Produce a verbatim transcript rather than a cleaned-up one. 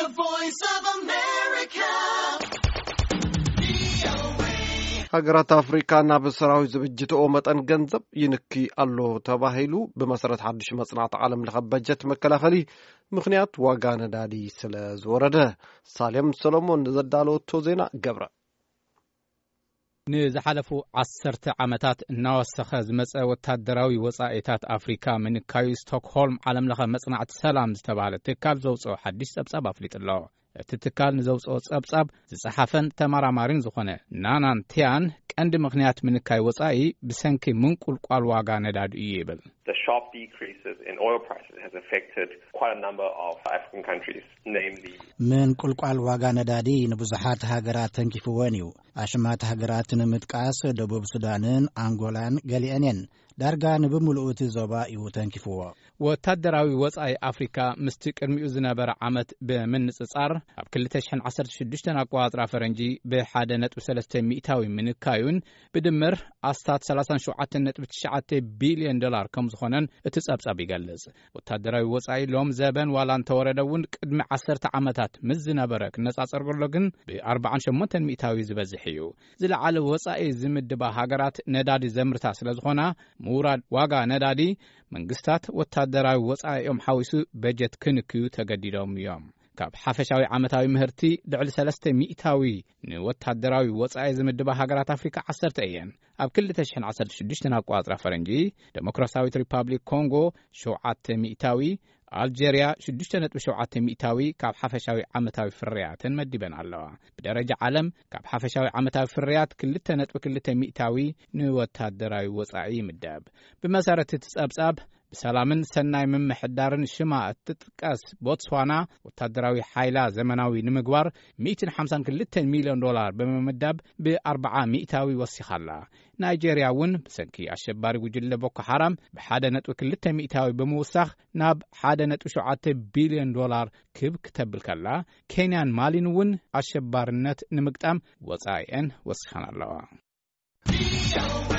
The Voice of America. ሀገራት አፍሪካና በሰራዊ ዝግጅትኦ መጠን ገንዘብ ይንኪ አሎ ተባሂሉ በመሰረት ሐዲሽ መጽናዕት ዓለም ለኸ በጀት መከላኸሊ ምክንያት ዋጋ ነዳዲ ስለዝወረደ ሳሌም ሰሎሞን ዘዳለወቶ ዜና ገብረ ንዝሓለፉ ዓሰርተ ዓመታት እናወሰኸ ዝመጸ ወታደራዊ ወጻኢታት አፍሪካ ምንካዩ ስቶክሆልም ዓለም ለኸ መጽናዕት ሰላም ዝተባሃለ ትካል ዘውጽኦ ሐዲሽ ጸብጻብ አፍሊጥሎ እቲ ትካል ንዘውጽኦ ጸብጻብ ዝጸሓፈን ተመራማሪን ዝኾነ ናናን ቲያን ቀንዲ ምክንያት ምንካይ ወጻኢ ብሰንኪ ምንቁልቋል ዋጋ ነዳዲ እዩ ይብል The sharp decreases in oil prices has affected quite a number of African countries, namely من قلقال واغا ندادي نبزحات هاجرات تنكفوانيو أشمات هاجرات نمتقاس دبوب سودانين أنغولان غاليانين دارغا نبملؤت زبائيو تنكفوا ወታደራዊ ወጻኢ አፍሪካ ምስቲ ቅድሚኡ ዝነበረ ዓመት በመንጽጻር ኣብ ክልተ ሺህ ዓሰርተ ሽዱሽተ አቋጥራ ፈረንጂ በ1.3 ሚእታዊ ምንካዩን ብድምር ኣስታት ሰላሳ ሸውዓተ ነጥቢ ትሽዓተ ቢልዮን ዶላር ከም ዝኾነን እቲ ጸብጻብ ይገልጽ ወታደራዊ ወጻኢ ሎም ዘበን ዋላን ተወረደውን ቅድሚ ዓሰርተ ዓመታት ምስ ዝነበረ ክነጻጸርሎ ግን ብ48 ሚእታዊ ዝበዝሕ እዩ ዝለዓለ ወጻኢ ዝምድባ ሃገራት ነዳዲ ዘምርታ ስለዝኾና ምውራድ ዋጋ ነዳዲ መንግስታት ወታደራዊ ወጻኢኦም ሓዊሱ በጀት ክንክዩ ተገዲዶም እዮም ካብ ሓፈሻዊ ዓመታዊ ምህርቲ ልዕሊ ሰለስተ ሚእታዊ ንወታደራዊ ወጻኢ ዝምድባ ሃገራት አፍሪካ ዓሰርተ እየን ኣብ ክልተ ሺህ ዓሰርተ ሽዱሽተ አቋጥራ ፈረንጂ ዴሞክራሲያዊት ሪፐብሊክ ኮንጎ ሸውዓተ ሚእታዊ አልጄሪያ ሽዱሽተ ነጥቢ ሸውዓተ ሚእታዊ ካብ ሓፈሻዊ ዓመታዊ ፍርያትን መዲበን ኣለዋ ብደረጃ ዓለም ካብ ሓፈሻዊ ዓመታዊ ፍርያት ክልተ ነጥቢ ክልተ ሚእታዊ ንወታደራዊ ወጻኢ ይምደብ ብመሰረት እቲ ጸብጻብ بسلامن سناي من محدارن شما تتقاس بوتسوانا وتدراوي حيلا زمناوي نمغوار مئة وخمسين مليون دولار بممدب ب أربعمائة وسخلا نيجيريا ون بسنكي اشباري وجل بوكو حرام بحاده نتو كلت مئة بموسخ ناب حاده نتو شعات بليون دولار كب كتب الكلا كينيان مالين ون اشبارنت نمقطام وصاين وسخنا الله